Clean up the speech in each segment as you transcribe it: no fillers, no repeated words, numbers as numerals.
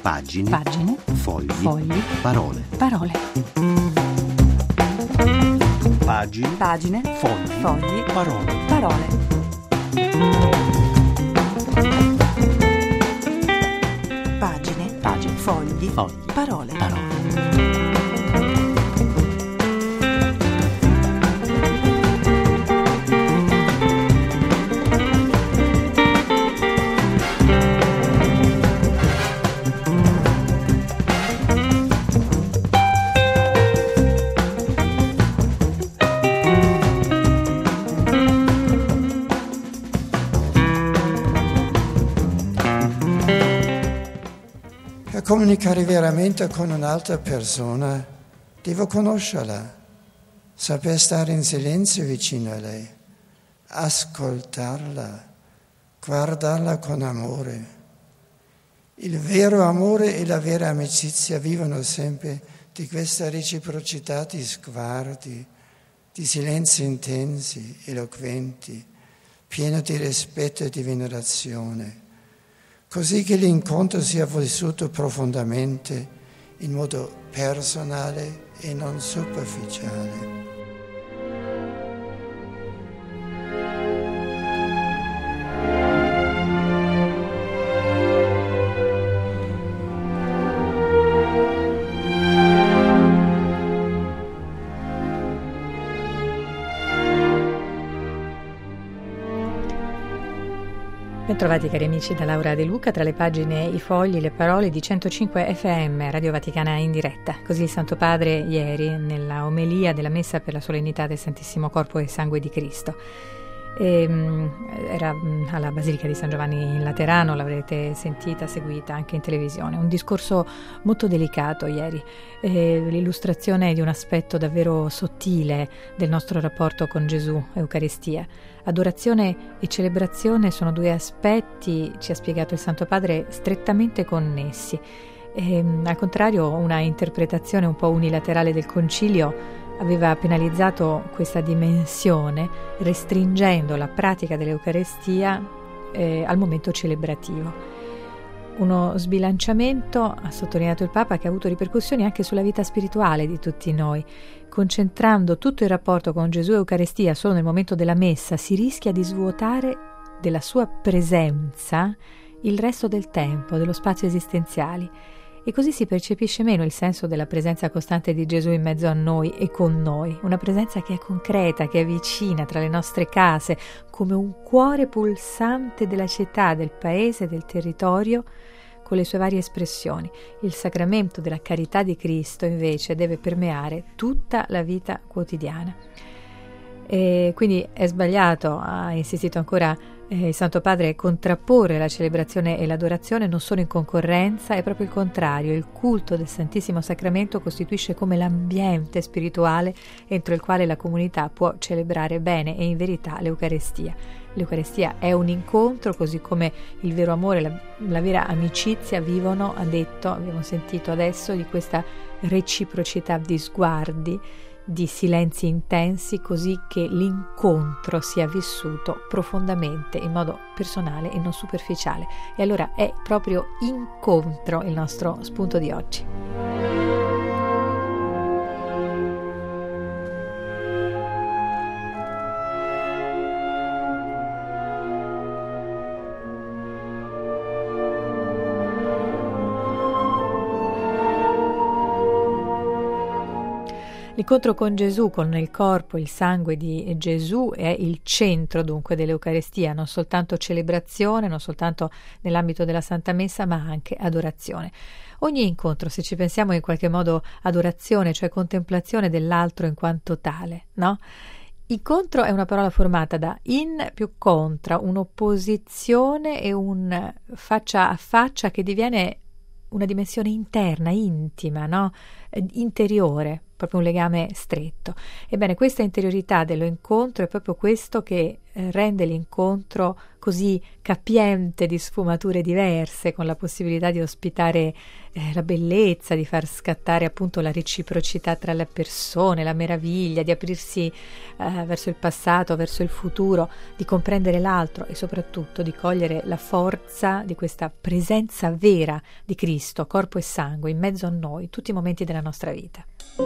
Pagine. Pagine. Fogli. Fogli. Parole. Parole. Pagine. Pagine. Fogli. Fogli. Parole. Parole. Pagine. Pagine. Fogli. Fogli. Parole. Parole. Per comunicare veramente con un'altra persona, devo conoscerla, saper stare in silenzio vicino a lei, ascoltarla, guardarla con amore. Il vero amore e la vera amicizia vivono sempre di questa reciprocità di sguardi, di silenzi intensi, eloquenti, pieno di rispetto e di venerazione, così che l'incontro sia vissuto profondamente, in modo personale e non superficiale. Bentrovati cari amici da Laura De Luca, tra le pagine, i fogli, le parole di 105 FM, Radio Vaticana in diretta. Così il Santo Padre ieri, nella omelia della Messa per la solennità del Santissimo Corpo e Sangue di Cristo, era alla Basilica di San Giovanni in Laterano, l'avrete sentita, seguita anche in televisione. Un discorso molto delicato ieri, l'illustrazione di un aspetto davvero sottile del nostro rapporto con Gesù, Eucaristia. Adorazione e celebrazione sono due aspetti, ci ha spiegato il Santo Padre, strettamente connessi. Al contrario, una interpretazione un po' unilaterale del Concilio aveva penalizzato questa dimensione, restringendo la pratica dell'Eucaristia al momento celebrativo. Uno sbilanciamento, ha sottolineato il Papa, che ha avuto ripercussioni anche sulla vita spirituale di tutti noi. Concentrando tutto il rapporto con Gesù e Eucaristia solo nel momento della Messa, si rischia di svuotare della sua presenza il resto del tempo, dello spazio esistenziale. E così si percepisce meno il senso della presenza costante di Gesù in mezzo a noi e con noi, una presenza che è concreta, che è vicina tra le nostre case, come un cuore pulsante della città, del paese, del territorio, con le sue varie espressioni. Il sacramento della carità di Cristo, invece, deve permeare tutta la vita quotidiana. E quindi è sbagliato, ha insistito ancora il Santo Padre, contrapporre la celebrazione e l'adorazione, non sono in concorrenza, è proprio il contrario. Il culto del Santissimo Sacramento costituisce come l'ambiente spirituale entro il quale la comunità può celebrare bene e in verità l'Eucaristia. L'Eucaristia è un incontro, così come il vero amore, la vera amicizia vivono, ha detto, abbiamo sentito adesso, di questa reciprocità di sguardi, di silenzi intensi, così che l'incontro sia vissuto profondamente, in modo personale e non superficiale. E allora è proprio incontro il nostro spunto di oggi. L'incontro con Gesù, con il corpo, il sangue di Gesù, è il centro dunque dell'Eucaristia, non soltanto celebrazione, non soltanto nell'ambito della Santa Messa, ma anche adorazione. Ogni incontro, se ci pensiamo, è in qualche modo adorazione, cioè contemplazione dell'altro in quanto tale, no? Incontro è una parola formata da in più contra, un'opposizione e un faccia a faccia che diviene una dimensione interna, intima, no? interiore, proprio un legame stretto. Ebbene, questa interiorità dell'incontro è proprio questo che rende l'incontro così capiente di sfumature diverse, con la possibilità di ospitare la bellezza, di far scattare appunto la reciprocità tra le persone, la meraviglia, di aprirsi verso il passato, verso il futuro, di comprendere l'altro e soprattutto di cogliere la forza di questa presenza vera di Cristo, corpo e sangue, in mezzo a noi, in tutti i momenti della nostra vita.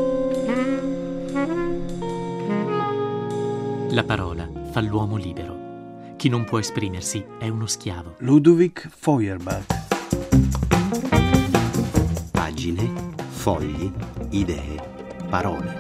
La parola fa l'uomo libero. Chi non può esprimersi è uno schiavo. Ludovic Feuerbach. Pagine, fogli, idee, parole.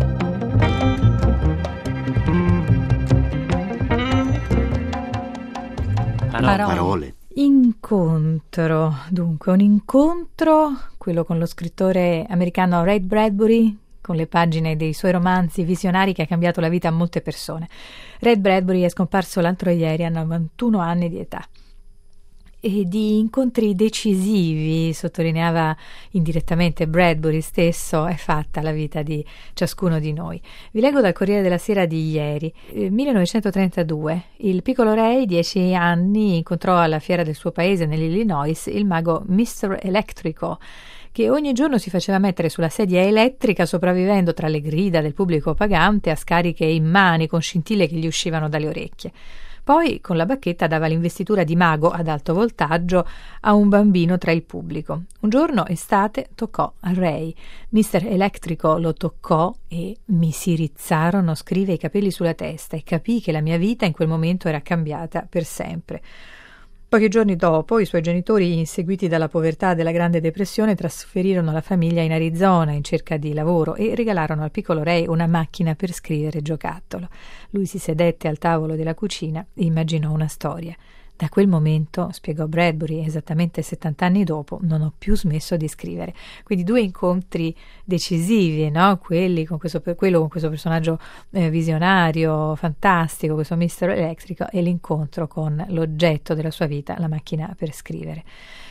Parole. Incontro. Dunque, un incontro, quello con lo scrittore americano Ray Bradbury, con le pagine dei suoi romanzi visionari, che ha cambiato la vita a molte persone. Ray Bradbury è scomparso l'altro ieri a 91 anni di età. E di incontri decisivi, sottolineava indirettamente Bradbury stesso, è fatta la vita di ciascuno di noi. Vi leggo dal Corriere della Sera di ieri. 1932, il piccolo Ray, 10 anni, incontrò alla fiera del suo paese nell'Illinois il mago Mr. Electrico, che ogni giorno si faceva mettere sulla sedia elettrica, sopravvivendo tra le grida del pubblico pagante a scariche immani con scintille che gli uscivano dalle orecchie. Poi, con la bacchetta, dava l'investitura di mago ad alto voltaggio a un bambino tra il pubblico. Un giorno, estate, toccò a Ray. Mr. Electrico lo toccò e mi si rizzarono, scrive, i capelli sulla testa e capii che la mia vita in quel momento era cambiata per sempre. Pochi giorni dopo, i suoi genitori, inseguiti dalla povertà e della Grande Depressione, trasferirono la famiglia in Arizona in cerca di lavoro e regalarono al piccolo Ray una macchina per scrivere giocattolo. Lui si sedette al tavolo della cucina e immaginò una storia. Da quel momento, spiegò Bradbury, esattamente 70 anni dopo, non ho più smesso di scrivere. Quindi 2 incontri decisivi, no? Quello con questo personaggio visionario, fantastico, questo Mr. Electrico, e l'incontro con l'oggetto della sua vita, la macchina per scrivere.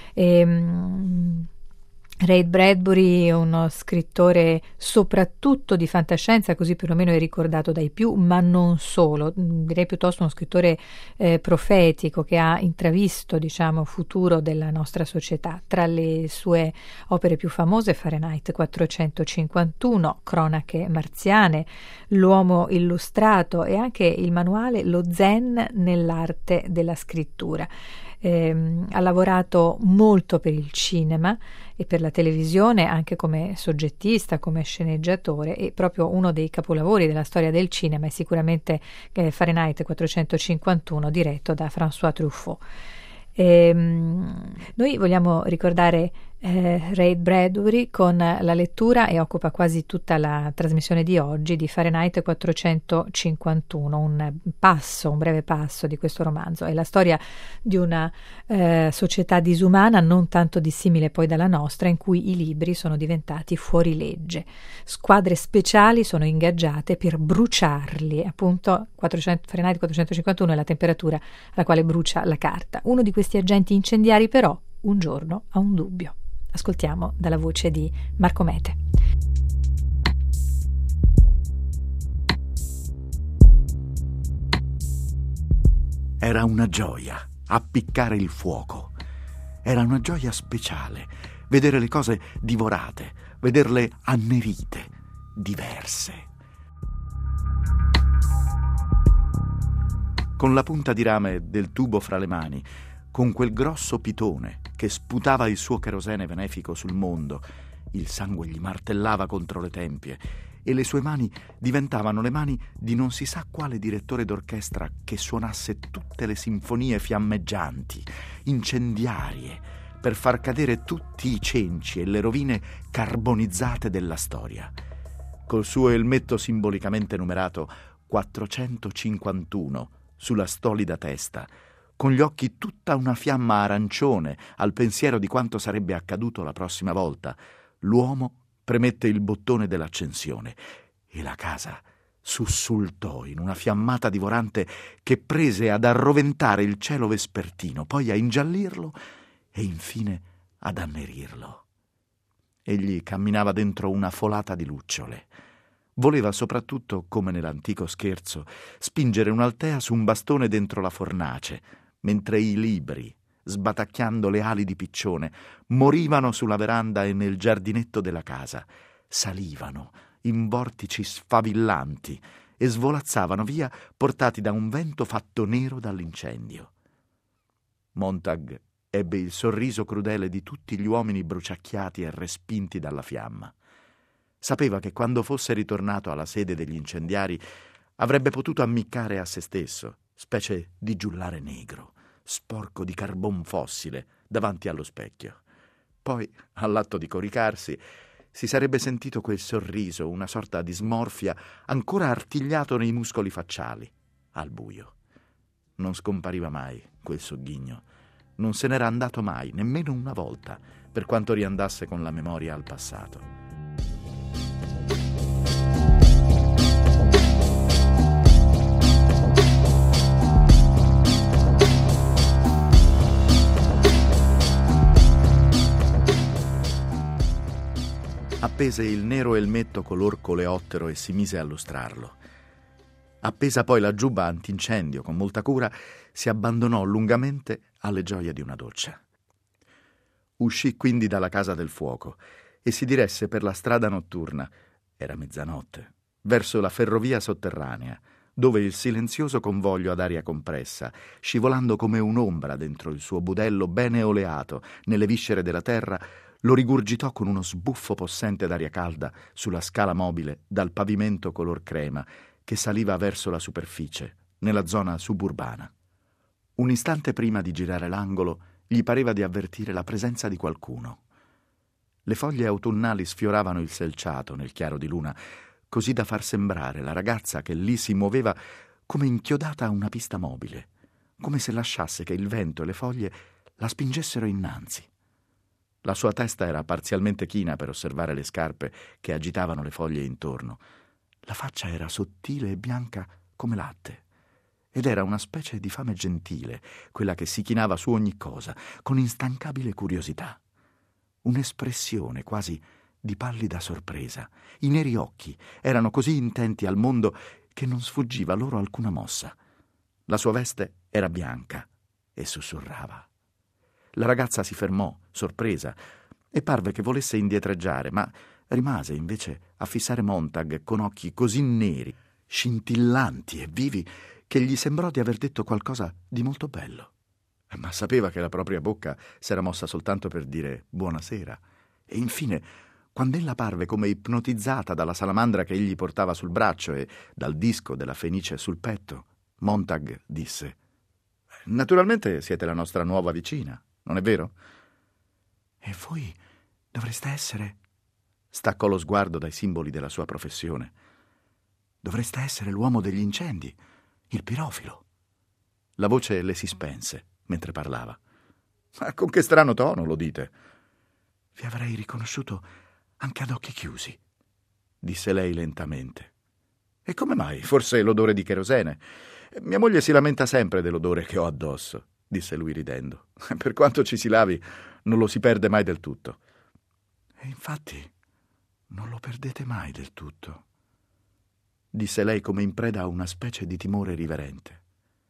Ray Bradbury è uno scrittore soprattutto di fantascienza, così perlomeno è ricordato dai più, ma non solo, direi piuttosto uno scrittore profetico che ha intravisto, diciamo, futuro della nostra società. Tra le sue opere più famose, Fahrenheit 451, Cronache marziane, L'uomo illustrato e anche il manuale Lo Zen nell'arte della scrittura. Ha lavorato molto per il cinema e per la televisione, anche come soggettista, come sceneggiatore, e proprio uno dei capolavori della storia del cinema è sicuramente Fahrenheit 451, diretto da François Truffaut. Noi vogliamo ricordare Ray Bradbury con la lettura, e occupa quasi tutta la trasmissione di oggi, di Fahrenheit 451, un breve passo di questo romanzo. È la storia di una società disumana, non tanto dissimile poi dalla nostra, in cui i libri sono diventati fuorilegge. Squadre speciali sono ingaggiate per bruciarli, appunto. Fahrenheit 451 è la temperatura alla quale brucia la carta. Uno di questi agenti incendiari però un giorno ha un dubbio. Ascoltiamo dalla voce di Marco Mete. Era una gioia appiccare il fuoco. Era una gioia speciale vedere le cose divorate, vederle annerite, diverse. Con la punta di rame del tubo fra le mani, con quel grosso pitone che sputava il suo kerosene benefico sul mondo, il sangue gli martellava contro le tempie e le sue mani diventavano le mani di non si sa quale direttore d'orchestra che suonasse tutte le sinfonie fiammeggianti, incendiarie, per far cadere tutti i cenci e le rovine carbonizzate della storia. Col suo elmetto simbolicamente numerato 451 sulla stolida testa, con gli occhi tutta una fiamma arancione al pensiero di quanto sarebbe accaduto la prossima volta, l'uomo premette il bottone dell'accensione e la casa sussultò in una fiammata divorante che prese ad arroventare il cielo vespertino, poi a ingiallirlo e infine ad annerirlo. Egli camminava dentro una folata di lucciole. Voleva soprattutto, come nell'antico scherzo, spingere un'altea su un bastone dentro la fornace, mentre i libri, sbatacchiando le ali di piccione, morivano sulla veranda e nel giardinetto della casa, salivano in vortici sfavillanti e svolazzavano via, portati da un vento fatto nero dall'incendio. Montag ebbe il sorriso crudele di tutti gli uomini bruciacchiati e respinti dalla fiamma. Sapeva che quando fosse ritornato alla sede degli incendiari avrebbe potuto ammiccare a se stesso, specie di giullare negro, sporco di carbon fossile, davanti allo specchio. Poi, all'atto di coricarsi, si sarebbe sentito quel sorriso, una sorta di smorfia, ancora artigliato nei muscoli facciali, al buio. Non scompariva mai quel sogghigno. Non se n'era andato mai, nemmeno una volta, per quanto riandasse con la memoria al passato. Appese il nero elmetto color coleottero e si mise a lustrarlo. Appesa poi la giubba antincendio con molta cura, si abbandonò lungamente alle gioie di una doccia. Uscì quindi dalla casa del fuoco e si diresse per la strada notturna, era mezzanotte, verso la ferrovia sotterranea, dove il silenzioso convoglio ad aria compressa, scivolando come un'ombra dentro il suo budello bene oleato nelle viscere della terra, lo rigurgitò con uno sbuffo possente d'aria calda sulla scala mobile dal pavimento color crema che saliva verso la superficie, nella zona suburbana. Un istante prima di girare l'angolo, gli pareva di avvertire la presenza di qualcuno. Le foglie autunnali sfioravano il selciato nel chiaro di luna, così da far sembrare la ragazza che lì si muoveva come inchiodata a una pista mobile, come se lasciasse che il vento e le foglie la spingessero innanzi. La sua testa era parzialmente china per osservare le scarpe che agitavano le foglie intorno. La faccia era sottile e bianca come latte, ed era una specie di fame gentile, quella che si chinava su ogni cosa, con instancabile curiosità. Un'espressione quasi di pallida sorpresa. I neri occhi erano così intenti al mondo che non sfuggiva loro alcuna mossa. La sua veste era bianca e sussurrava. La ragazza si fermò, sorpresa, e parve che volesse indietreggiare, ma rimase invece a fissare Montag con occhi così neri, scintillanti e vivi, che gli sembrò di aver detto qualcosa di molto bello. Ma sapeva che la propria bocca s'era mossa soltanto per dire buonasera. E infine, quando ella parve come ipnotizzata dalla salamandra che egli portava sul braccio e dal disco della fenice sul petto, Montag disse: «Naturalmente siete la nostra nuova vicina, non è vero?» «E voi dovreste essere...» Staccò lo sguardo dai simboli della sua professione. «Dovreste essere l'uomo degli incendi, il pirofilo». La voce le si spense mentre parlava. «Ma con che strano tono lo dite?» «Vi avrei riconosciuto anche ad occhi chiusi», disse lei lentamente. «E come mai? Forse l'odore di cherosene. Mia moglie si lamenta sempre dell'odore che ho addosso», disse lui ridendo. «Per quanto ci si lavi, non lo si perde mai del tutto». «E infatti non lo perdete mai del tutto», disse lei come in preda a una specie di timore riverente.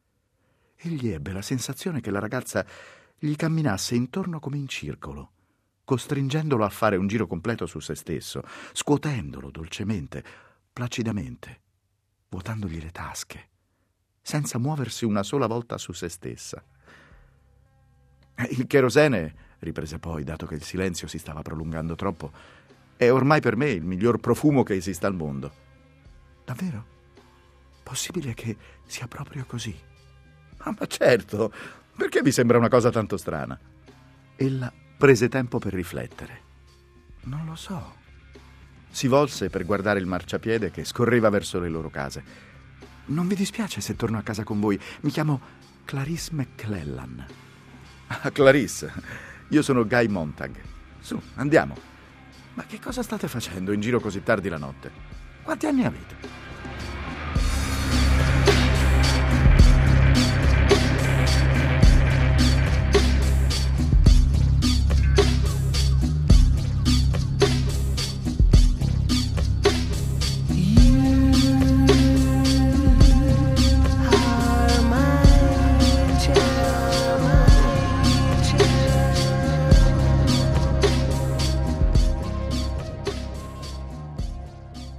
Egli ebbe la sensazione che la ragazza gli camminasse intorno come in circolo, costringendolo a fare un giro completo su se stesso, scuotendolo dolcemente, placidamente, vuotandogli le tasche, senza muoversi una sola volta su se stessa. «Il cherosene», riprese poi, dato che il silenzio si stava prolungando troppo, «è ormai per me il miglior profumo che esista al mondo». «Davvero? Possibile che sia proprio così?» «Ma certo, perché vi sembra una cosa tanto strana?» Ella prese tempo per riflettere. «Non lo so». Si volse per guardare il marciapiede che scorreva verso le loro case. «Non vi dispiace se torno a casa con voi? Mi chiamo Clarisse McClellan». «Ah, Clarisse, io sono Guy Montag. Su, andiamo». «Ma che cosa state facendo in giro così tardi la notte? Quanti anni avete?»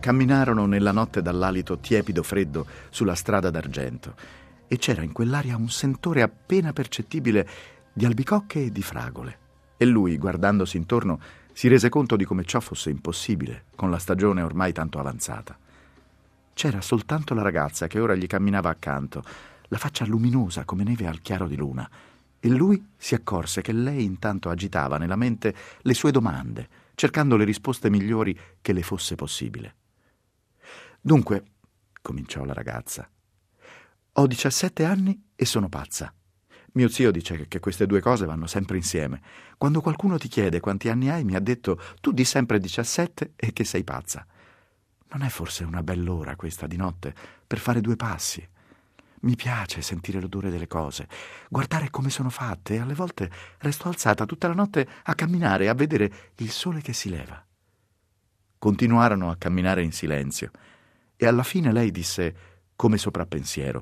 Camminarono nella notte dall'alito tiepido freddo sulla strada d'argento e c'era in quell'aria un sentore appena percettibile di albicocche e di fragole. E lui, guardandosi intorno, si rese conto di come ciò fosse impossibile con la stagione ormai tanto avanzata. C'era soltanto la ragazza che ora gli camminava accanto, la faccia luminosa come neve al chiaro di luna, e lui si accorse che lei intanto agitava nella mente le sue domande, cercando le risposte migliori che le fosse possibile. «Dunque», cominciò la ragazza, «ho 17 anni e sono pazza. Mio zio dice che queste due cose vanno sempre insieme. Quando qualcuno ti chiede quanti anni hai, mi ha detto tu di sempre 17 e che sei pazza. Non è forse una bell'ora questa di notte per fare 2 passi? Mi piace sentire l'odore delle cose, guardare come sono fatte e alle volte resto alzata tutta la notte a camminare e a vedere il sole che si leva». Continuarono a camminare in silenzio e alla fine lei disse, come soprappensiero: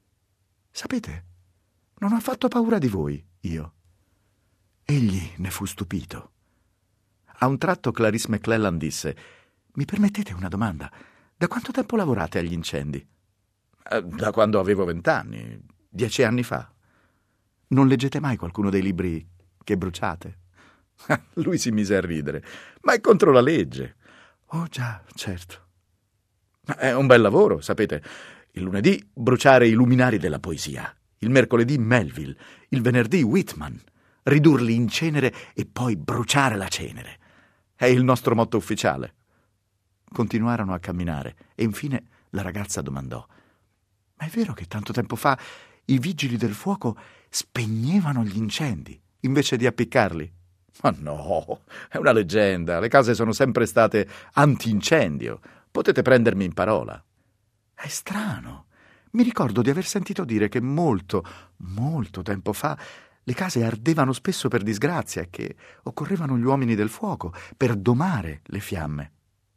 «Sapete, non ho affatto paura di voi, io». Egli ne fu stupito. A un tratto Clarice McClellan disse: «Mi permettete una domanda? Da quanto tempo lavorate agli incendi?» «Da quando avevo 20 anni, 10 anni fa». «Non leggete mai qualcuno dei libri che bruciate?» Lui si mise a ridere. «Ma è contro la legge». «Oh già, certo». «È un bel lavoro, sapete. Il lunedì bruciare i luminari della poesia, il mercoledì Melville, il venerdì Whitman, ridurli in cenere e poi bruciare la cenere. È il nostro motto ufficiale». Continuarono a camminare e infine la ragazza domandò: «Ma è vero che tanto tempo fa i vigili del fuoco spegnevano gli incendi invece di appiccarli?» «Ma no, è una leggenda. Le case sono sempre state antincendio. Potete prendermi in parola». «È strano. Mi ricordo di aver sentito dire che molto, molto tempo fa le case ardevano spesso per disgrazia e che occorrevano gli uomini del fuoco per domare le fiamme».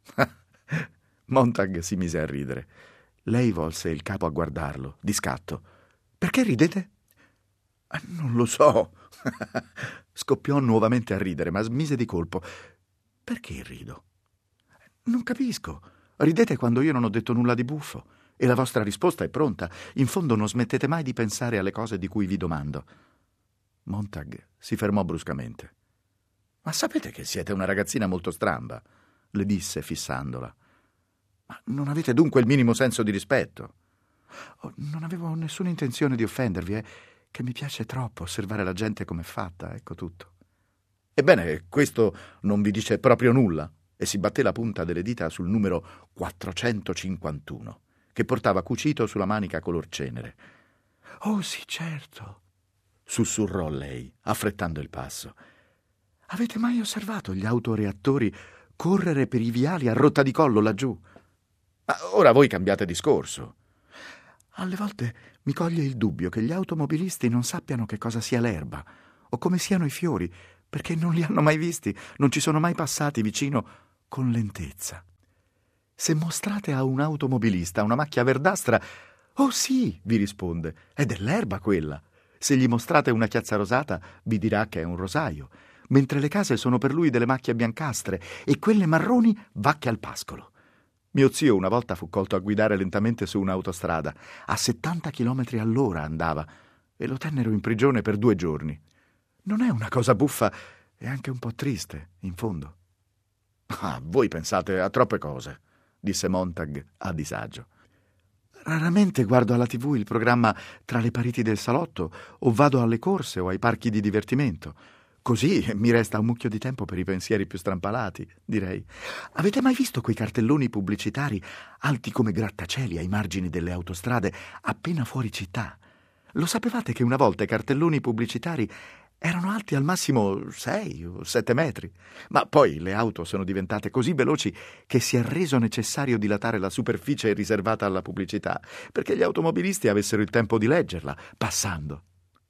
Montag si mise a ridere. Lei volse il capo a guardarlo, di scatto. «Perché ridete?» «Non lo so». Scoppiò nuovamente a ridere, ma smise di colpo. «Perché rido?» «Non capisco. Ridete quando io non ho detto nulla di buffo. E la vostra risposta è pronta. In fondo non smettete mai di pensare alle cose di cui vi domando». Montag si fermò bruscamente. «Ma sapete che siete una ragazzina molto stramba?» le disse fissandola. «Ma non avete dunque il minimo senso di rispetto?» «Oh, non avevo nessuna intenzione di offendervi, che mi piace troppo osservare la gente com'è fatta, ecco tutto». «Ebbene, questo non vi dice proprio nulla?» E si batté la punta delle dita sul numero 451, che portava cucito sulla manica color cenere. «Oh sì, certo», sussurrò lei, affrettando il passo. «Avete mai osservato gli autoreattori correre per i viali a rotta di collo laggiù?» «Ma ora voi cambiate discorso». «Alle volte mi coglie il dubbio che gli automobilisti non sappiano che cosa sia l'erba o come siano i fiori, perché non li hanno mai visti, non ci sono mai passati vicino con lentezza. Se mostrate a un automobilista una macchia verdastra, «Oh sì», vi risponde, «è dell'erba quella». Se gli mostrate una chiazza rosata, vi dirà che è un rosaio, mentre le case sono per lui delle macchie biancastre e quelle marroni vacche al pascolo. Mio zio una volta fu colto a guidare lentamente su un'autostrada. A 70 chilometri all'ora andava e lo tennero in prigione per 2 giorni. Non è una cosa buffa, è anche un po' triste, in fondo». «Ah, voi pensate a troppe cose», disse Montag a disagio. «Raramente guardo alla TV il programma Tra le pareti del salotto o vado alle corse o ai parchi di divertimento. Così mi resta un mucchio di tempo per i pensieri più strampalati, direi. Avete mai visto quei cartelloni pubblicitari alti come grattacieli ai margini delle autostrade appena fuori città? Lo sapevate che una volta i cartelloni pubblicitari erano alti al massimo 6 o 7 metri? Ma poi le auto sono diventate così veloci che si è reso necessario dilatare la superficie riservata alla pubblicità, perché gli automobilisti avessero il tempo di leggerla, passando».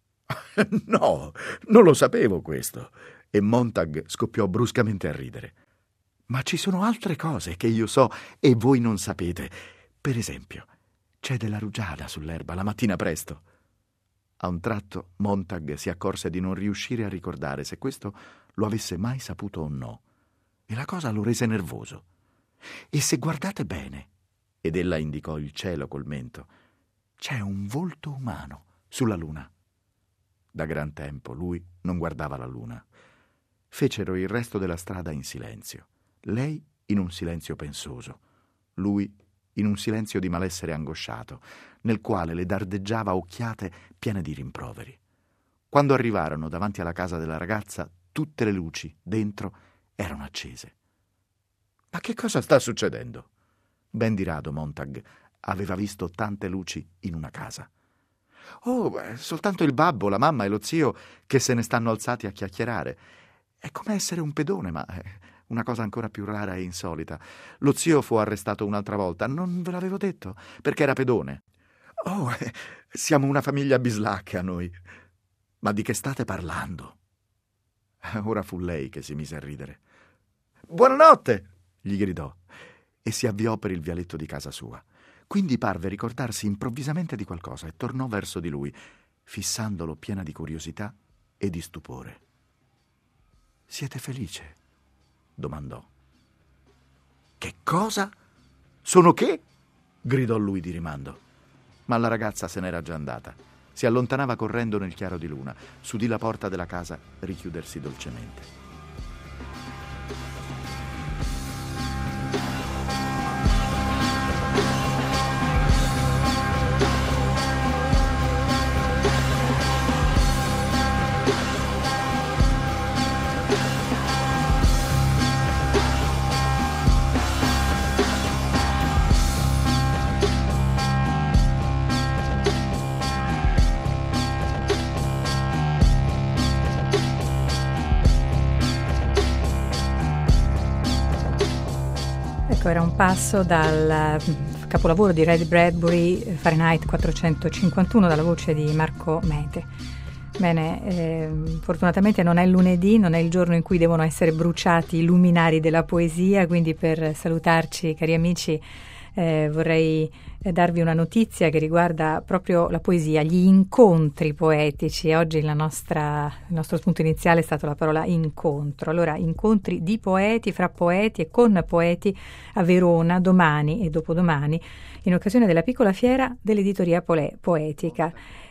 «No, non lo sapevo questo». E Montag scoppiò bruscamente a ridere. «Ma ci sono altre cose che io so e voi non sapete. Per esempio, c'è della rugiada sull'erba la mattina presto». A un tratto Montag si accorse di non riuscire a ricordare se questo lo avesse mai saputo o no, e la cosa lo rese nervoso. E se guardate bene, ed ella indicò il cielo col mento, c'è un volto umano sulla luna. Da gran tempo lui non guardava la luna. Fecero il resto della strada in silenzio. Lei in un silenzio pensoso, lui in un silenzio di malessere angosciato, nel quale le dardeggiava occhiate piene di rimproveri. Quando arrivarono davanti alla casa della ragazza, tutte le luci dentro erano accese. Ma che cosa sta succedendo? Ben di rado Montag aveva visto tante luci in una casa. Oh, soltanto il babbo, la mamma e lo zio che se ne stanno alzati a chiacchierare. È come essere un pedone, ma è una cosa ancora più rara e insolita. Lo zio fu arrestato un'altra volta, non ve l'avevo detto, perché era pedone. Oh, siamo una famiglia bislacca noi. Ma di che state parlando? Ora fu lei che si mise a ridere. Buonanotte! Gli gridò e si avviò per il vialetto di casa sua. Quindi parve ricordarsi improvvisamente di qualcosa e tornò verso di lui, fissandolo piena di curiosità e di stupore. «Siete felice?» domandò. «Che cosa? Sono che?» gridò lui di rimando. Ma la ragazza se n'era già andata. Si allontanava correndo nel chiaro di luna. S'udì la porta della casa richiudersi dolcemente. Era un passo dal capolavoro di Ray Bradbury, Fahrenheit 451, dalla voce di Marco Mete. Bene, fortunatamente non è lunedì, non è il giorno in cui devono essere bruciati i luminari della poesia, quindi per salutarci, cari amici, vorrei darvi una notizia che riguarda proprio la poesia, gli incontri poetici. Oggi il nostro spunto iniziale è stato la parola incontro. Allora, incontri di poeti, fra poeti e con poeti a Verona domani e dopodomani, in occasione della piccola fiera dell'editoria poetica.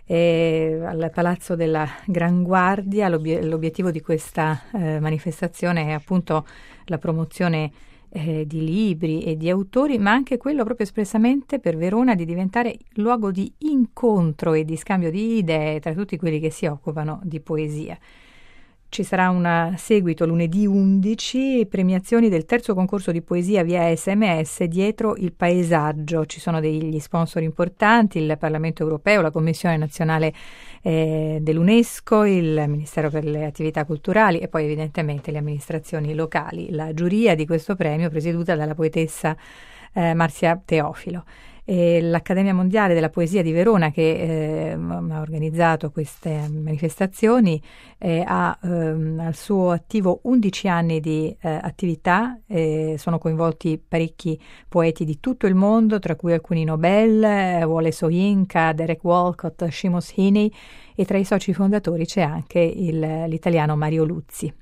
Al Palazzo della Gran Guardia. L'obiettivo di questa manifestazione è appunto la promozione di libri e di autori, ma anche quello proprio espressamente per Verona di diventare luogo di incontro e di scambio di idee tra tutti quelli che si occupano di poesia. Ci sarà un seguito lunedì 11, premiazioni del terzo concorso di poesia via SMS Dietro il paesaggio. Ci sono degli sponsor importanti, il Parlamento europeo, la Commissione nazionale dell'UNESCO, il Ministero per le attività culturali e poi evidentemente le amministrazioni locali. La giuria di questo premio presieduta dalla poetessa Marzia Teofilo. L'Accademia Mondiale della Poesia di Verona, che ha organizzato queste manifestazioni, ha al suo attivo 11 anni di attività. Sono coinvolti parecchi poeti di tutto il mondo, tra cui alcuni Nobel, Wole Soyinka, Derek Walcott, Seamus Heaney, e tra i soci fondatori c'è anche l'italiano Mario Luzzi.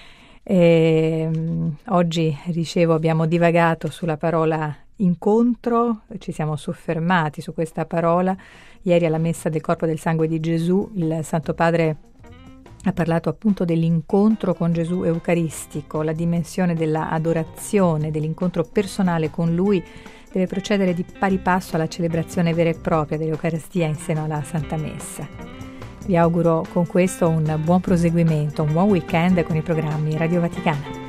Oggi, dicevo, abbiamo divagato sulla parola incontro, ci siamo soffermati su questa parola. Ieri alla messa del corpo del sangue di Gesù il Santo Padre ha parlato appunto dell'incontro con Gesù eucaristico. La dimensione della adorazione, dell'incontro personale con Lui deve procedere di pari passo alla celebrazione vera e propria dell'Eucaristia in seno alla Santa Messa. Vi auguro con questo un buon proseguimento, un buon weekend con i programmi Radio Vaticana.